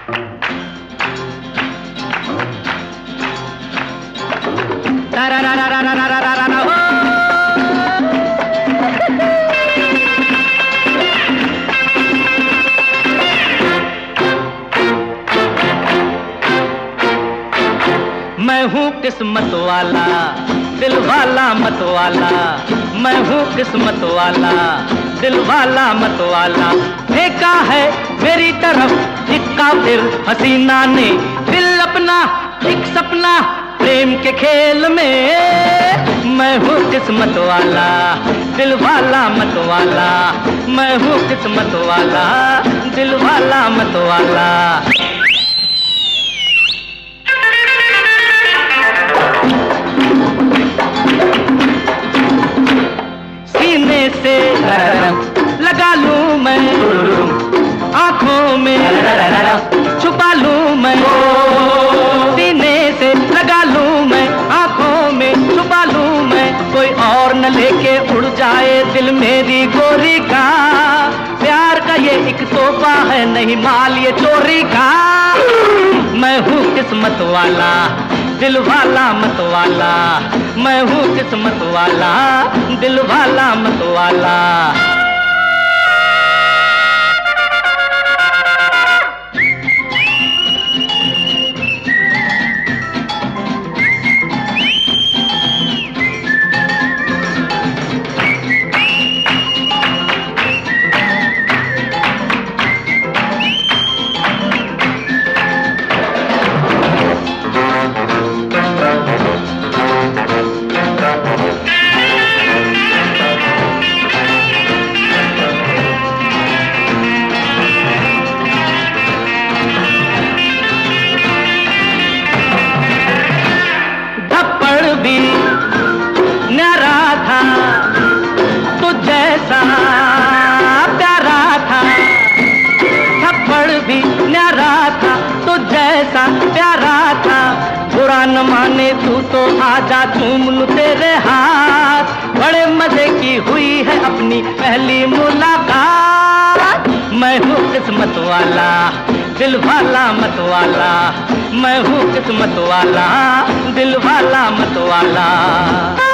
मैं हूँ किस्मत वाला, दिल वाला मत वाला। मैं हूँ किस्मत वाला, दिल वाला मत वाला। फेंका है मेरी तरफ एक काफिर हसीना ने दिल अपना, एक सपना प्रेम के खेल में। मैं हूँ किस्मत वाला, दिल वाला मत वाला। मैं हूँ किस्मत वाला, दिल वाला मत वाला। सीने से लगा लूं मैं, आंखों में छुपा लूं मैं। सीने से लगा लूं मैं, आंखों में छुपा लूं मैं। कोई और न लेके उड़ जाए दिल मेरी गोरी का। प्यार का ये एक तोहफा है, नहीं माल ये चोरी का। मैं हूँ किस्मत वाला, दिल वाला मत वाला। मैं हूँ किस्मत वाला, दिल वाला मत वाला। भी न्यारा था तो जैसा प्यारा था। थप्पड़ भी न्यारा था तो जैसा प्यारा था। बुरा न माने तू तो आजा चूम लूं तेरे हाथ। बड़े मजे की हुई है अपनी पहली मुलाकात। मैं हूँ किस्मत वाला, दिल वाला मत वाला। मैं हूँ किस्मत वाला, दिल वाला मत वाला।